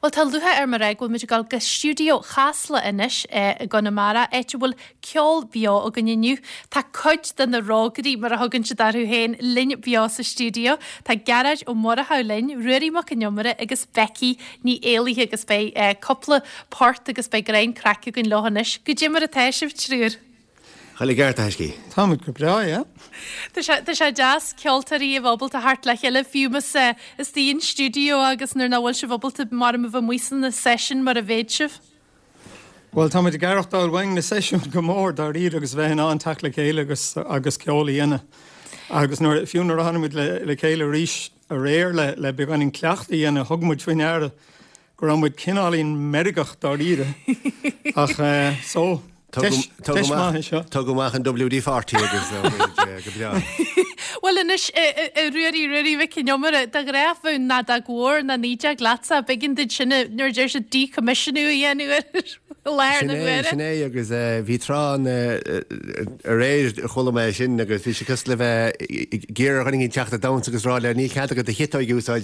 Well tá lutha mar ag bhfuil muidir gal go stúdio chasla inis Gonamara éitir bhfuil ceol bio a gannniu Tá coid den na rágarí mar a thugann si darú héin linne bio sa stúdio Tá garage ó mór a hálinn ruirí mac an jomara agus Becky ní éalaithe agus bei coppla páirt agus bei grain crackú gon lohanis go dtí mar a teisih trúr. Chaile gceart aiscí. Táid go bra, ja. Tá sé jazz ceoltarí a bhobal a hart le heile fiúmas is tíon stúdio agus nar na bhfuil se bhobal mar a bh muosan na session mar a bhéidsih. Well, táid a garachtáil bhain na session go mór dar íad agus bheith an tacla chéile agus ceolaí inne. Agus nuair fiúnar hanimid le chéile ríis a réir le beganin cleachtaí inne thugmuid faoin airde go raibh cinálín merigach dar íre. Ach so Tá go mach an WD-40 agus go bra. Well, inis ruirí bheith cineomar a gréaf bhún na a gúir na níide glatsa begin did sinna nuair deir se decommissionú a dhéanú leir na bhfuire. Sinné agus bhí trán a réir chola sin agus bhí se cos le bheith géar chuing í teachta dams agus ráile ní chead go de hitáid úsáid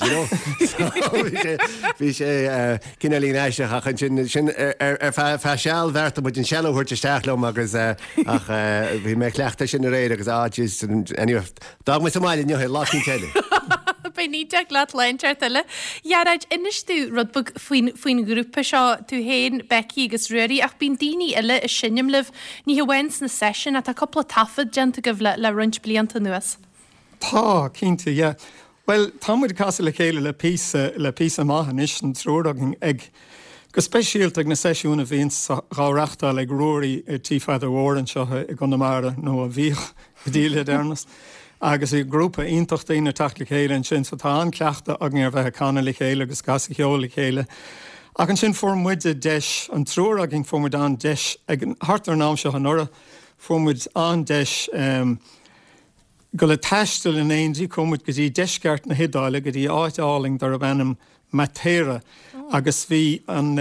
bhí sé cinelín éise sin fe seall bhharrta mu an seúirte steachlóm agus ach bhí mé cleachta sin a réir agus áis Dag me somáile neo lácinn teile. Bei níide glad leinteart eile. Jaráid inistú rudbug faoin grúpa seo tú héin Becky agus ruirí ach bín daoine eile is sinnim leh ní hhains na session a tá coppla tafad genta go le runt blianta nuas. Tá cínta, ja. Well, támuid casa le chéile le pí a maithan is an tródagin ag go speisialt ag na sesiúna bhíns ráreachta le róirí tífad a bhór an seo i Gonamara nó a bhíoch díile dernas. Agus i grúpa iontocht daoine tacla chéile an sin sa tá an ceachta ag ar bheith canna le chéile agus gas cheola chéile. Ach an sin formmuide deis an trúr a gin formmuid an deis ag an hartar nám seo an ora formmuid an deis go le teistil in éondí commuid go dtí deisceart na hidáile go dtí áitáling dar a bhenim matéire agus bhí an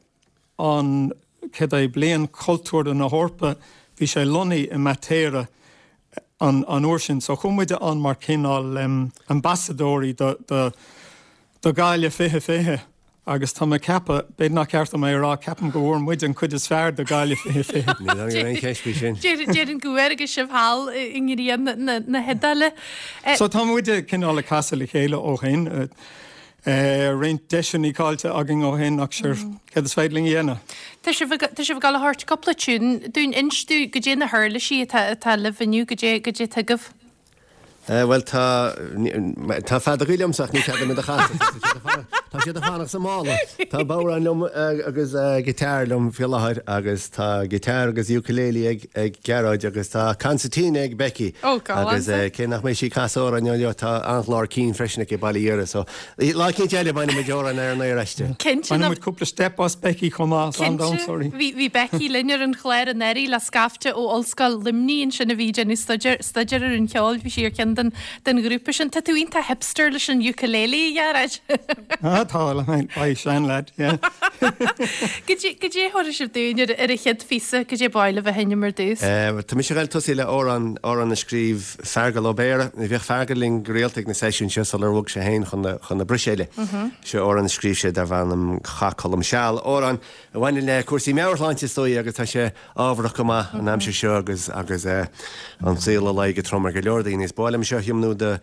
ced é blian cultúr an na hórpa bhí sé lonaí i matéire an uairsin, so chumide an mar cinál ambassadóí do gáile fithe agus tá cepa bed nach ceart mé rá ceapan go bhór muid an chud is fearr do gáile fithe. Déir an gúir agus sibh hall ingríon na hedaile. So tá muide cinál le casa le chéile ó hain réint deisian í cáilte agin ó hain ach sir cad is féidling dhéana. Tá sé bh gal hart coppla tún dún instú go dé na hurla sí tá le viniu go dé tugah. Well tá fad a rilamsach ní chead me a chaasa. Tá sé a fánach sa mála. Tá báranlumm agus gitárlumm fialahaid agus tá gitár agus ukulélé ag geráid agus tá concertina ag Becky. Agus cé nach mé sí casóra an leo tá anlár cín freisna i bailíire, so lá cinn teile bainna me deoran ar an éireiste. Bainna muid cúpla stepás Becky chumá an sorry. Bhí Becky linnear an chléir an éirí le scafte ó olscail limníín sinna bhíide ní staidir ar an cheáil bhí sí ar cin den grúpa sin tatuínta hipster leis an ukulélé jaráid. Tá le ba sein leid, ja. Go dé thuir sib dúine ar a chead fisa go dé baile bheith henne mar dús? Tá mis réil tosí le óran a scríb fergal ó béire, i bheith fergaling réalteag na sesiún se ar bhg sé héin chun na briséile. Se óran scríb sé dar bhanam chacolm seall. Óran a bhaine le cuasí meabharláinte stóí agus tá sé ábharach go an am se seo agus an síla le go tromar go leordaí níos báilm seo hiomnú de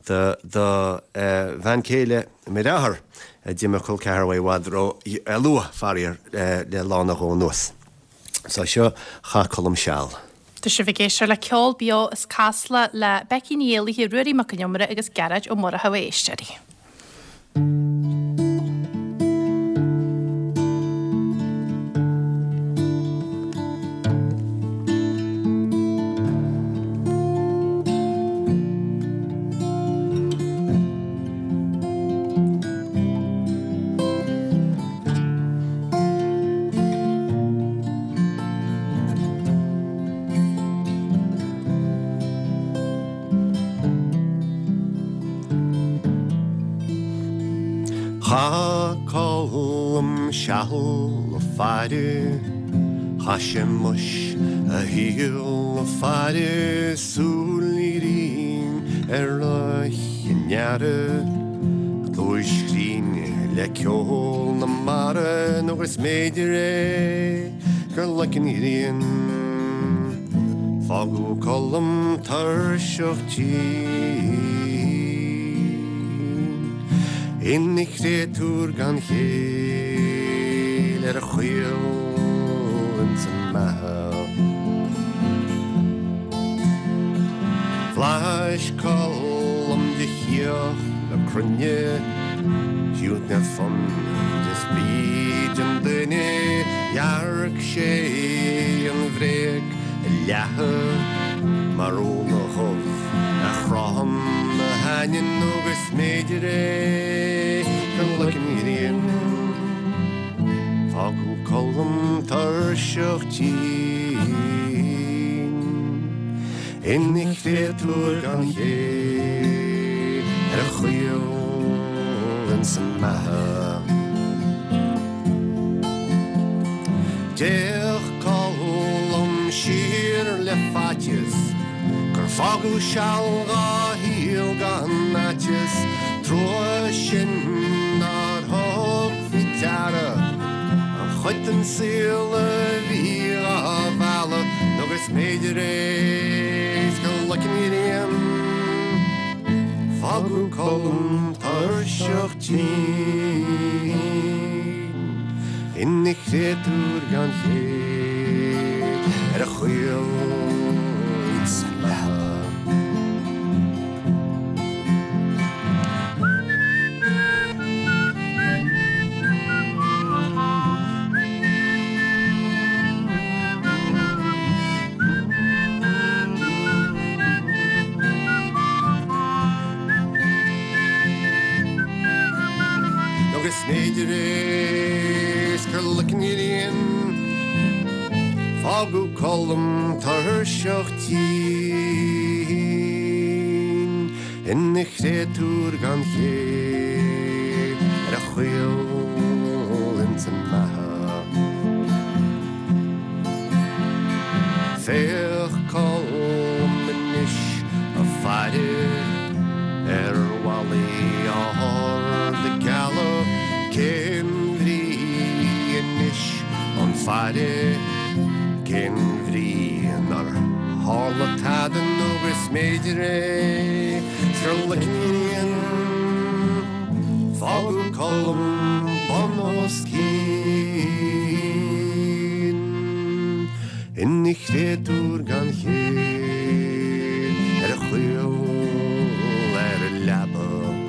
bhain céile mé áthar Dime col carhah wadro lua farir le lána ó nuas. Sa seo cha colm seall. Tá sé bhgéisiir le ceol bio is casla le Becky Neely hí ruirí mac an jomara agus garage ó mór a haéisisteí. Ha colm shall fire, hashemush a heel fire, sulirin erloch nyare, loishrin le kjol na agus méidir gur lecin íon fágú colm tar seochtí innig réúr gan chéil a chuil in san maha Flash colm de chioch na crunne siút na fan de speed an duine jarg sé an bhréig leathe marúna chomh a chráham na hain agus méidir gan lecin íon fágú colm tar seochtí innig réúr gan chéil a chuil in san maha Deach colm siar le fatis gur fágú seall gá híal gan natis trua sin nar thug fi teara an chuid an síl a bhí a bhela agus méidir go lecin íon fágú colm tar seochtí innig réúr gan chéil a chuil in san maha Méidir gur lecin íon fágú colm tar seochtí innig réúr gan chéil a chuil in san maha féach colm inis a faidir walaí áthar de gala cén bhrí inis an faidir cén bhrí nar hála tadan agus méidir gur lecin íon fágú colm banos cín innig réúr gan chéil a chuil ar a leaba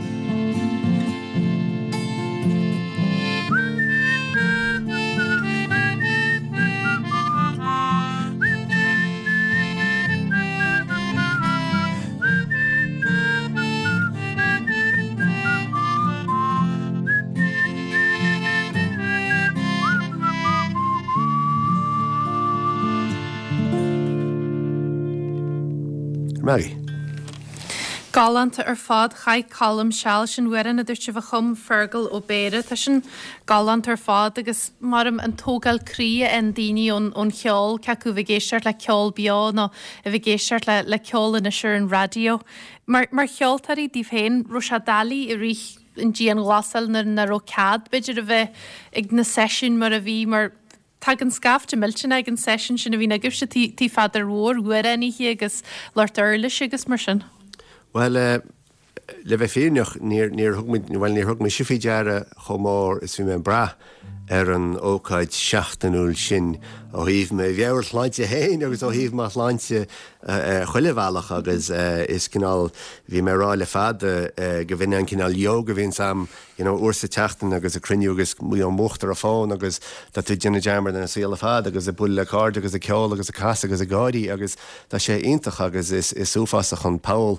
Maggie. Galanta fád chaid colm seall sin wean a dúirt si bh chum fergal ó béire Tá sin galant fád agus marm an tógal crí an daoine ón cheol ceú bh géisiart le ceol beá nó a bh géisiart le ceol in isir an radio. Mar cheoltarí dí féin ro se dalí I rí in ddían glasal na rocad beidir a bheith ag na session mar a bhí mar Tag an scafte miltin ag an session sin a bhí na gibse tí fadar mhór ghuirenní agus Lord Earlish agus mar sin. Well, le bheith féineach níor thug mé sifií deara chomór is bhí me bra an ócáid seachtanúil sin ó híomh me bheabhar láinte héin agus ó híomh más láinte chuilehhealach agus is cinál bhí mé rá le fada go bhíine an cinál yoga bhíon sam uairsa teachtain agus a cruniugus mú an muchtar a fáin agus tá tú déanana dearmar na síla fad agus a bula card agus a ceol agus a casa agus a gádaí agus tá sé iontach agus is súfasach an Paul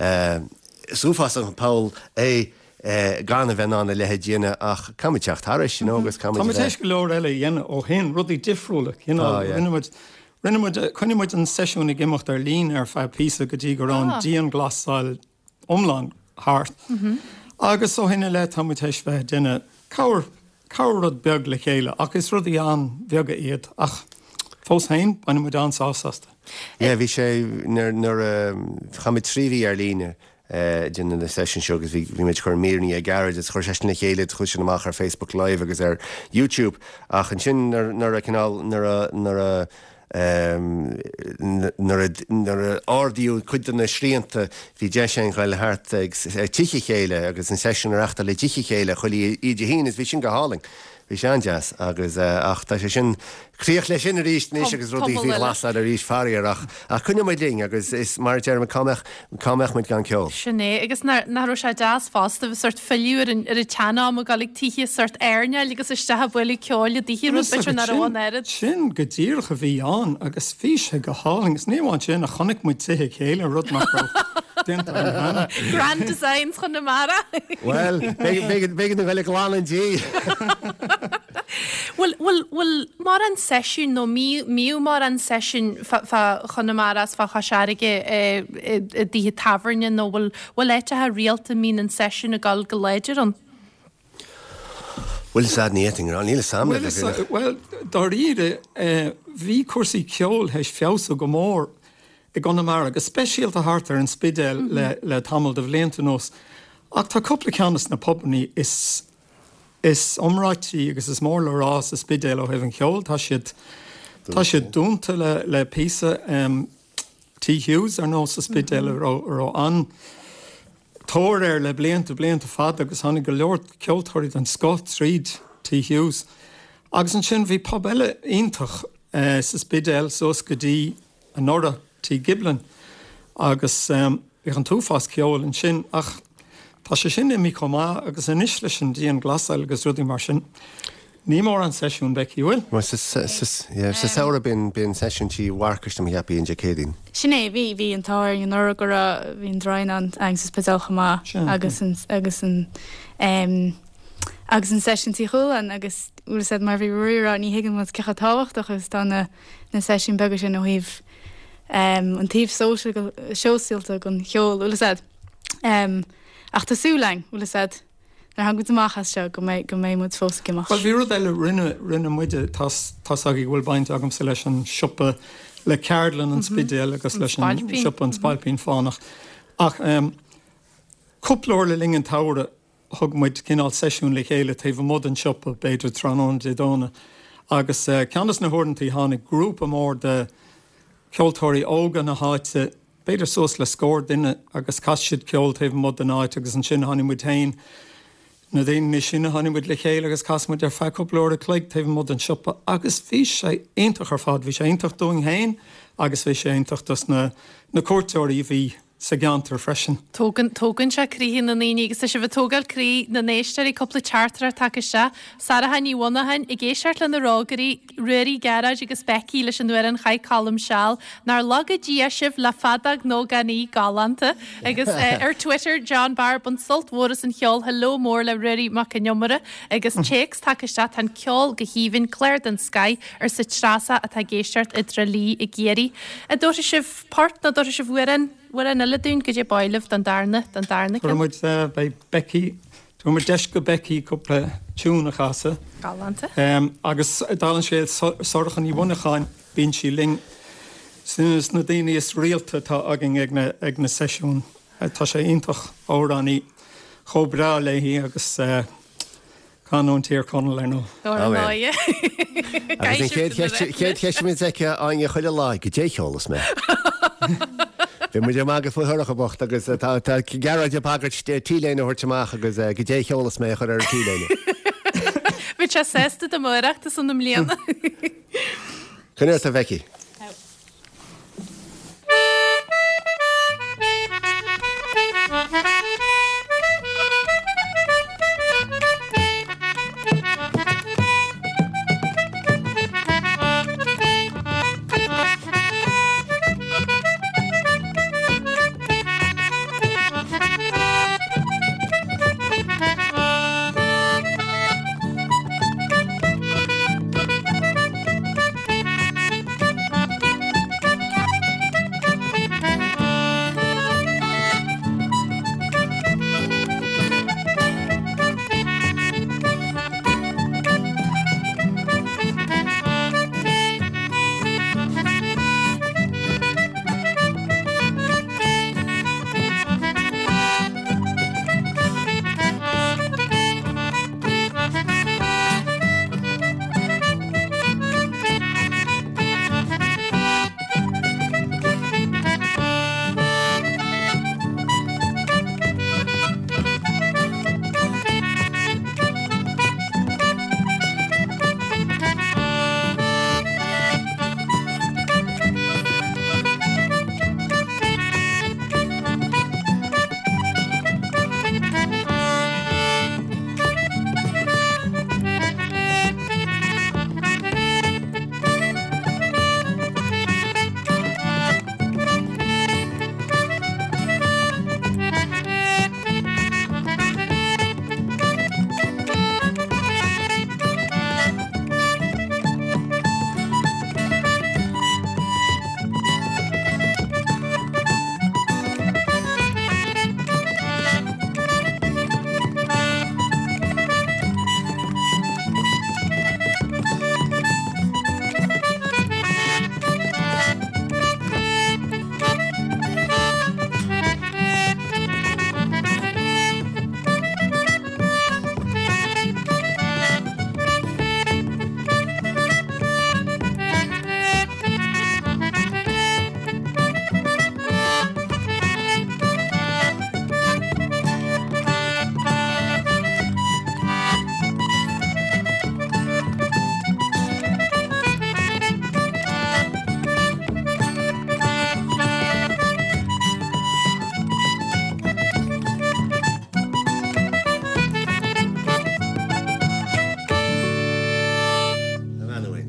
gan a bheitán lethe díine ach camiiteach taris agus Táis go leir eile dhéana ó hen rudí difriúlaach chuinmuid an seisiúna gimimecht ar lín ar fe písa go dtí go rán díon glasáil omláin háart. Agus ó hinine le táis bheith duine cabhar beag le chéile ach is rudí an bheaga iad ach fós hain bainna mu an sáasta. Bhí sé nar chaid tríhí ar líne in the session show agus bhí méid chuir míní a garage is chuir seisna chéile chuisi amach ar Facebook Live agus ar YouTube ach an sin nar a canál nar a ádiú chuid na sríanta hí de sé chuile hart tiiche chéile agus an session ar achta le tiiche chéile chuilí idir hín is bhí sin go háling. Bhí sé jazz agus ach tá sé sin chríoch leis sin a ríist níos agus rudí bhí lasad a ríis faríarach a chunne mai ding agus is mar dearm cámach muid gan ceol. Sinné agus nar sé jazz fásta bh sort filiúr ar a teanna am galig tíí sort airne agus istethe buú ceáil díhí ru be na rónéad. Sin go ddíircha bhí an agus bhí sé go háling is níháin sin a chonig mu tuthe chéile rud mar Grand designs chun na mara. Well, begin bhfuil glálandí. Well, mar an sesiún nó míú mar an sesiún chunamaras fa chaseige dí taverne nó bhfuil éite ha rialta mín an sesiún a gal go léidir an. Well, sad níting an íle sam. Well, dar ide bhí cuasaí ceol heis feasa go mór I gona mar agus speisialta hartar an spidéil le tamil de bhléanta nos. Ach tá coppla ceannas na pobaní is omráití agus is mór le rás a spidéil ó hefn ceol tá siad dúnta le písa T. Hughes ar nós a spidéil ar an tóir le blianta fad agus hánig go leor ceoltóirí an Scott Street T. Hughes. Agus an sin bhí pob eile iontach sa spidéil sos go dtí an orda T. Giblin agus ich an túfás ceol an sin ach tá sé sin mí comá agus an isle sin díon glasáil agus rudí mar sin. Ní mór an sesiún Becky bhfuil? Sa saoire bin sesiún tí warcast am heapí in jacédín. Sinné bhí an táir an orra go bhín drain an agus peácha agus an sesiún tí chuúil agus úr sé mar bhí ruúra ní higann mu cecha táhacht agus tá na sesiún begus sin ó híh an tíobh seosíalta gon cheol úla said. Ach tásúlein úla said nar han go amachchas seo go mé mud fós goach. Well, bhí rud eile rinne muide tá agé bhfuil baint agam sa leis an siopa le Cairlan an spidéil agus leis an siopa an spalpín fánach. Ach cúplóir le lingen táire thug muid cinál sesiún le chéile taobh mod an siopa beidir tránón de dóna. Agus ceannas na hórdantaí hánig grúpa mór de ceoltóirí óga na háite beidir sós le scór duine agus caiisiid ceol taobh mod an áit agus an sin hánig muid hain na daon ní sinna hánig muid le chéile agus casmuid ar feicúplóir a cléig taobh mod an siopa agus bhí sé aontoch ar fad, bhí sé aontoch dúing hain agus bhí sé aontoch dus na cuairteoirí bhí sa gantar freisin. Tógann se críhí na naine agus sé bh tógal crí na néisteir í coppla chartar take se, Sara hain íhhain I ggéisiart le na rágarí ruirí garage agus Becky leis an nuair an chaid calm seall nar lagadí sibh le fadag nó ganí galanta agus ar Twitter John Barb an soltmóras an cheol hello mór le ruirí mac an jomara agus checks take se an ceol go híhann Claire den Sky ar sa trasa a tá géisiart idre lí I géirí. A dúirta sibh part na dúirta sibh bhuian War an eile dún go dé bailh den darna. Muid bei Becky, tú mar deis go Becky cúpla túúna chaasa. Galanta. Agus dálan sé sorchan í bhunacháin bín sí ling. Sinnas na daine is rialta tá agin ag na sesiún. Tá sé iontach óraní chobrá léhí agus canún tíar conal ar nó. Agus chéad cheismid aice aine chuile lá go dé cheolalas me. Bhí mu mágad futhracha bocht agus tá garide pagad tíléine thuirteach agus go dé cheolalas mé chur ar tíléine. Bhí se sésta do maireachta san na mlíana. Chunir a Becky.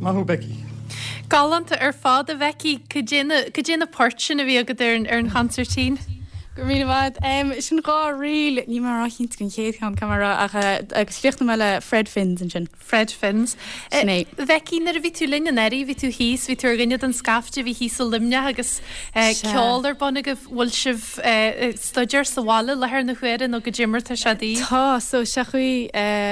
Mahu Becky. Galanta ar fád a bheici cudéna portin a bhí agad ar an chancertín. Gur mí bhd sin gá riil ní mar ácinn gon chéadchan camera agus flicht meile Fred Finns an sin. Fred Finns. Bheici nar a bhí tú linne neirí, bhí tú híos, bhí tú gine an scafte bhí híos ó limne agus ceálar bonna go bhfuil sibh stuidir sa bhála lethir na chuirin ó go Jimmar se dí. Tá so se chuí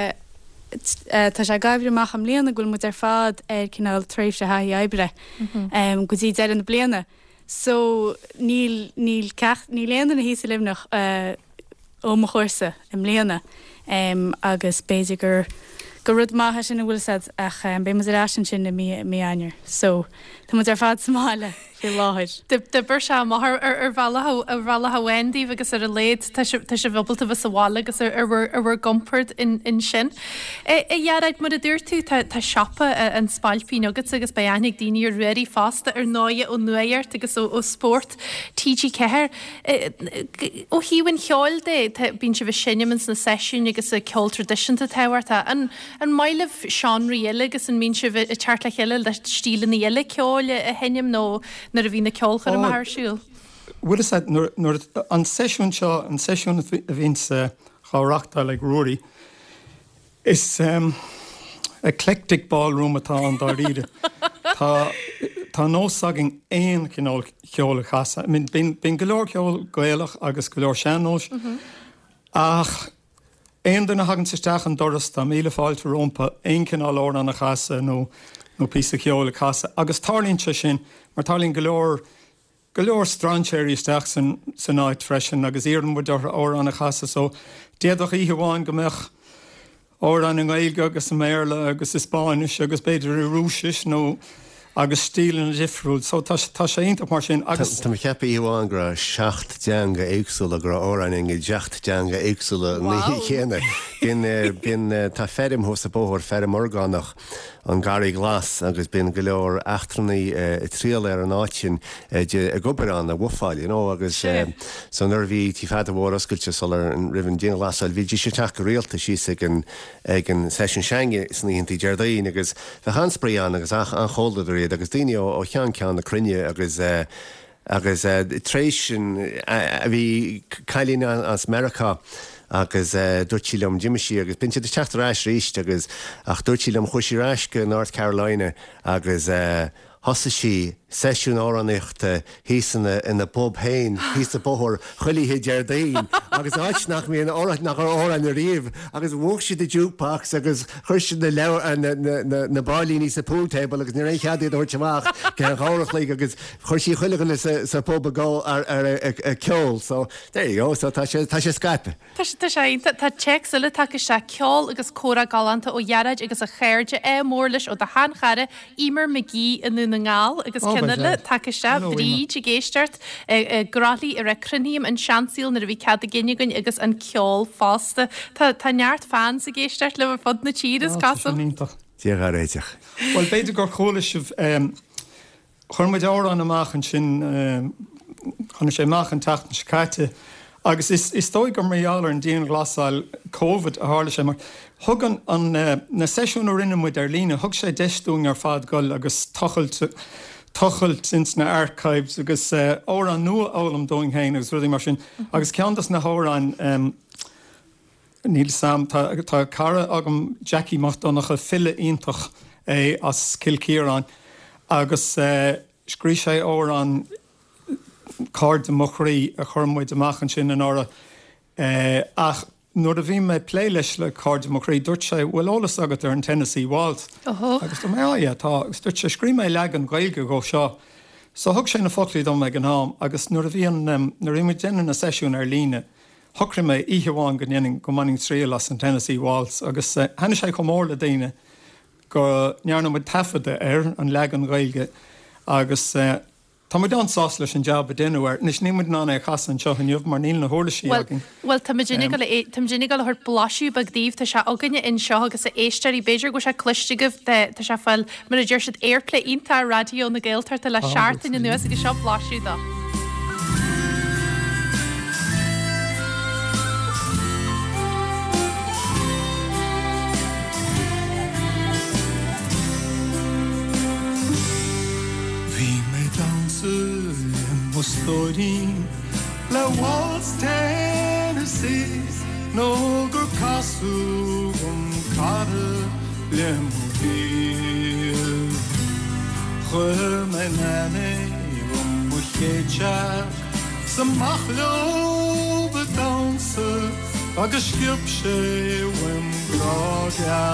tá sé gaibhre amach am léana ghfuil mu ar fád ar cinál tréimh se haí ebre go dtí dead an na bliana. So níl léana na hí sa limnach ó mo chuirsa am léana agus béidir go rud maithe sin bhfuil ach bé mu ará sin na mí ainear. So tá mu ar fád somáile fé láthir. De bur se mar ar bhela Wendy agus ar a léad tá sé bhbalta bh sa bhála agus ar bhar gompert in sin. Ihearad mu a dúir tú tá siapa an spáilpí nugat agus beannig daoine ar réirí fásta ar 9 ó nuairt agus ó sport TG Ceir. Ó híhann cheáil dé bín se bh sinnemans na sesiún agus a ceol tradiisianta tehairta an maiileh seán riile agus an mín se bh teart le cheile le stíle na eile ceáil a henim nó nar a bhí na ceolchar am thsúil. Bhfuil is an sesiún seo an sesiún a bhíns cháreachta le Rory is eclectic ballroom atá an dá riide. Tá nó sagin éon cinál ceola chasa. I mean, bín go leor ceol gaelach agus go leor seanós ach éon duna hagann sisteach an doras tá míle fáilte rompa éon cinál ór an na chasa nó pí ceola chasa. Agus tarlíonn se sin mar tarlíonn go leor strandséirí isteach san áit freisin agus éan mu ó an na chasa so déadach í bháin go meach ó an Gaeilge agus an Méarla agus is Spáinis agus beidir i rúsis nó agus stílan a difriúil, so tá sé ionach mar sin agus... Tá cepa íháin gra 7 deanga éagsúla gra órain inge 10 deanga éagsúla ní chéana. Bín tá ferim hos a bóthir ferim orgánach an garí glas agus bín go leor achtraní tríal ar an áitin a gobarán a bhuafáil, agus san ar bhí tí fed a bhór oscailte sol ar an rihann díana glasáil, bhí dí sé teach go réalta sí ag an session seanga sníontí deardaín agus bheit hanspraíán agus an chóladar réad agus daine ó chean ceann na crinne agus tréisisin a bhí cailín as America agus dúirtílam Jimmisí agus bin de teachtarráis ríist agus ach dúirtílam chuisiráisce North Carolina agus hosa sí sesiún áraníocht hísanna ina Bob Hain, hís a bóthir chuilíthe deardaín, agus áit nach mí áit nach árain na riomh, agus bhóg si de jukebox agus chuir na leabhar na bailíní sa pool table agus ní réon cheadaí dúirteach cean ghárach lí agus chuir sí chuileganna sa pob agó ar a ceol, so there you go, so tá sé Skype. Tá sé tá checks sula take se ceol agus córa galanta ó dhearad agus a chéirde mór leis ó de hanchare Emer McGee inú na ngáil agus Canada take se bríd i géisteart gralaí ar a cruníim an seansíl na a bhí cad a giniugann agus an ceol fásta. Tá neart fans a géisteart le fod na tíras casal. Tíar réiteach. Well, beidir gur chola sibh churmaid árán amachchan sin chuna sé machchan tatan scaite agus is dói go méallar an díon glasáil COVID a hála sé mar thugan an na sesiún ó rinne muid ar lína thug sé deistún ar fad goil agus tochelt sins na archives agus ó an nua álam dóing héin agus rudí mar sin agus ceantas na hórán níl sam tá cara agam Jackie Macdonach a fille ionintach as Kilkieran agus scrí sé ó an card de mochraí a chormid amachchan sin an ára ach nuair a bhí me pléiles le card de mochraí dúirt sé bhfuil ólas agat ar an Tennessee Waltz agus tá mé tá agus dúirt sé scrí mé le an Gaeilge go seo so thug sé na foclaí dom me an hám agus nuair a bhí na réimiid dénn na sesiún ar líne thocra mé iheháin go nnéanning go manning tríal as an Tennessee Waltz agus hena sé go mór le daine go nearna mu tafada ar an le an Gaeilge agus tá mu an sás leis an job a déanúir, nes nímuid ná é chasan seo an jobh mar níl na hóla sí agin. Well, tá Virginia go chuir blaisiú bagdíomh tá se aganine in seo agus a éisteirí Beiidir go se cluistigah tá se fáil mar a dúir siad airplay ínta radio na Gaeltarta le seaartain in nuas agus seo blaisiú dá. storin le Waltz Tennessee no gur casu cara le mudir menane muchecha samachlo bedanse agus skipse wem gradia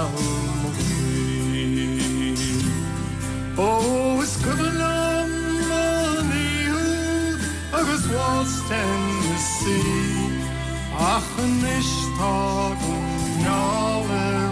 oh is kubelam manihu agus Waltz Tennessee ach nishtag nawer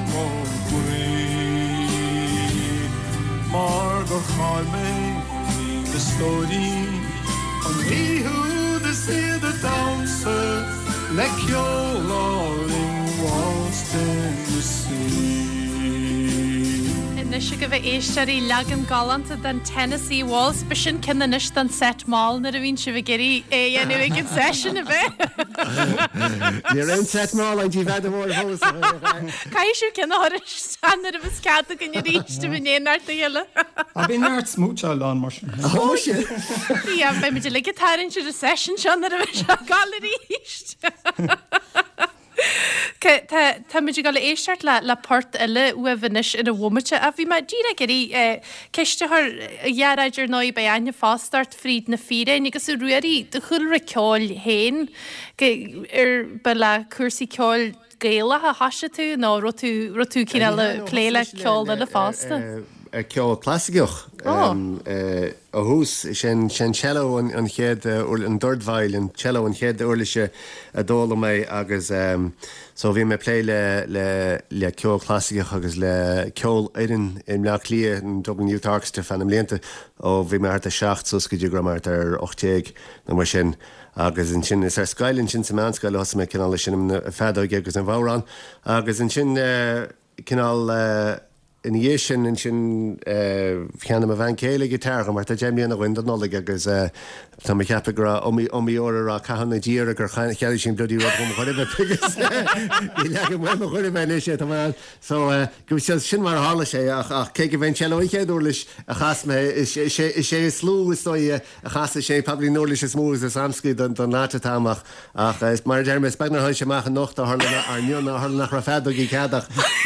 Margot Harme, the story on me who the see the dancer, like your lolling Waltz Tennessee. Na si go bheith éistearí legan galanta den Tennessee Waltz, be sin cinnis den set máil na a bhín si bh geirí éanú ag an session a bheith. Ní an set máil an tí bheith mór hos. Caiisiú cinnar standar a bh scata gan ríiste bh néanaart a heile. A bhí neart smúteáil lá mar sin. Ó sin. Í an bheith muidir le gitáirn si a session sean ar a bheith se gal ríist. Tá muidir gal éisteart le port eile uhanis in a bhmate a bhí mar díra geirí ceistethar dhearaidir nói ba aine fástart fríd na fíre, agusú ruirí de chulra ceáil héin be le cuasaí ceáil géala a hasise tú ná rotú cíine le pléile ceáil le fásta. Ceol plastigioch a hús sin cello an chéad an dordmhail an cello an chéad uirlaise a dóla mé agus so bhí mé plé le ceol plastigioch agus le ceol éirin in leach lia an Dublin Youth Orchestra fan am léanta ó bhí mé a 7 suscaidú gramart ar 8 na mar sin agus an sin is ar scailinn sin sa meánscail os mé cinál sin fedóige agus an bhárán agus an sin cinál in dhé sin in sin cheanna a bhain céile gitar mar tá déimlíonna bhain nóla agus tá mé ceappa gra omí óra a caihanna díra gur cheala sin blodí ru go chuiribh pigus í le mu chuiribh sé tá so go sin mar hála sé ach cé go bhain teí chéadúlis a chas sé slú isdói a chasa sé pablí nólis is smús a samscí don láte táach ach mar déirme spegnar haid semach an nocht a arniuúna a nach ra fedó í ceadach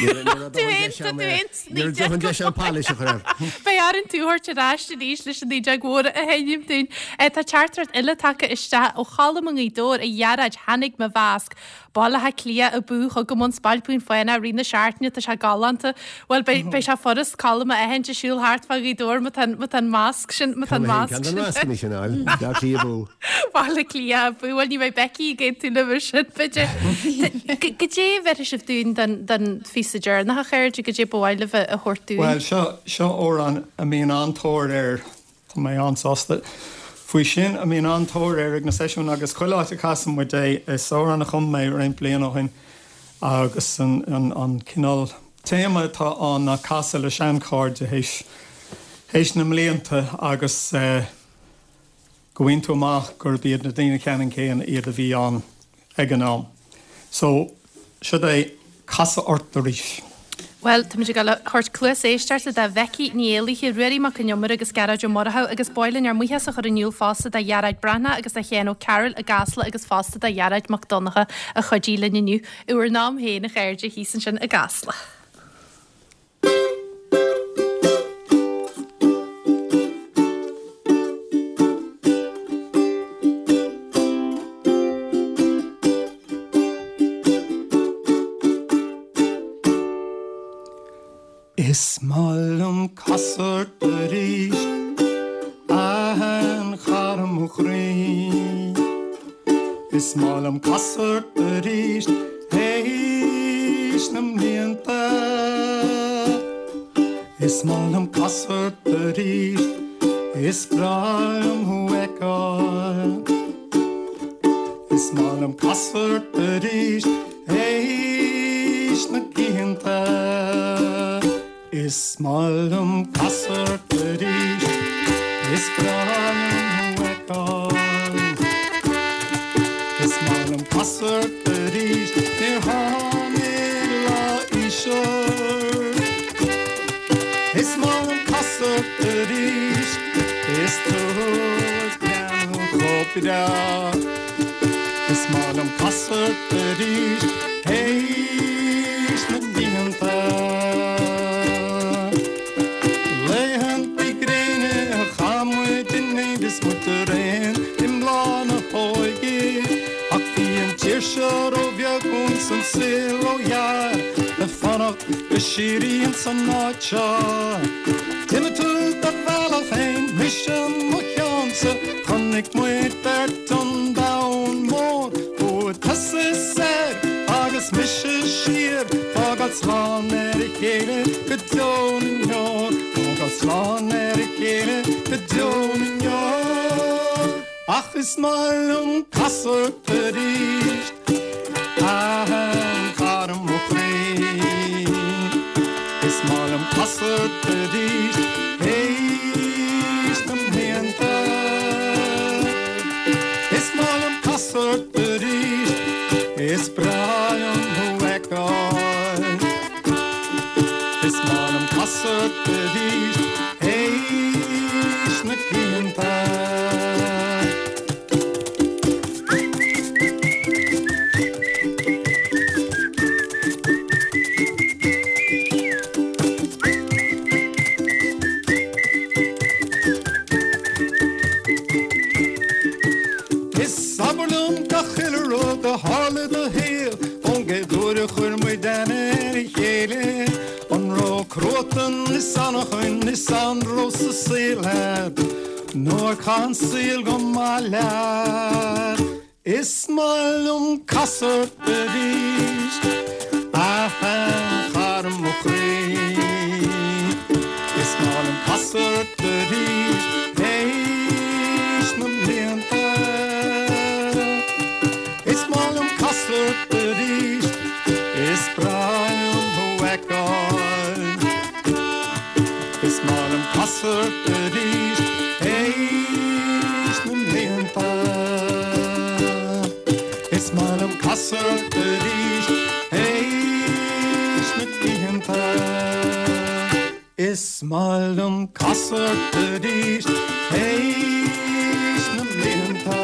Níor dohann de an pális a chuir. Bei ar an túhairte ráiste díos leis an díide ghóra a héim tún. Tá chartart ile take iste ó chalam an ídór a dhearad hanig me bhasc. Ballathe clia a búch a go mún spalpún foiinna rina seaartne a se galanta. Well bei se forras calama a hente siúil hartfa ídór mat an másc sin mat an másc sin. Balla clia a búil ní bheith Becky gé tú le sin bide. Go dé bheit sih dún den físager na chéir go dé bhile a chóirtú. Well seo ó an a míon antóir tá mé ansásta. Fuoi sin a míon antóir ag na seisiún agus chuileáte casam mu dé is ó anna chum mé réon blian óhin agus an cinál téama tá an na casa le seancáid a héis na mlíonta agus gohain tú amach gur bíad na daine cean céan iad a bhí an ag an ám. So si é casa ort a ríis. Well, tá muidir gal chuirt cluas éisteart a bheici níalaí ruirí mar cnneomar agus garad martha agus bailinn ar muithe a chu aniuúil fásta a dhearad brana agus a chéanó Carol a gasla agus fásta a dhearad McDonagha a chodíla niniu uair nám héna chéirde hísan sin a gasla. Is malum kasser bericht an charm uchri. Is malum kasser bericht heish nam niente. Is malum kasser bericht is braum hueka. Is malum kasser bericht heish na kiente. Is malum kasser bericht is braum hueka. Is malum kasser bericht hamir la isha. Is malum kasser bericht is tot ganu chopida. Is mal kasser bedis, heis na dianta. Lehen die grene, chamwe din nedes mutteren, im lana hoige. Ak vien tjerscher of ja kunst en silo jaar, de vanach beshiri en sanacha. Timmetul dat wel of heen, mission mojanse, kan ik moet der ton down more. Tas is ser, agus mische schier, agus lan kele, gedonen jaar, agus lan kele, gedonen jaar. Ach, is mal kasser bericht, karm och fri. Is mal kasser bericht, heis dem henta. Is mal kasser bericht, is Brian Huekar. Is mal kasser bericht, heis na kinta. Harle de heel, ongedoore gurmui denner hele. Onro kroten is aan hun, is aan rosse seelheid. Noor kan seel gomaler. Is mal kasser bericht, garm och ri. Is mal kasser bericht, heis nam lenta. Bericht is Brian Huekar. Is mal kasser bericht, heis nem lenta. Is mal kasser bericht, heis nem lenta. Is mal kasser bericht, heis nem lenta.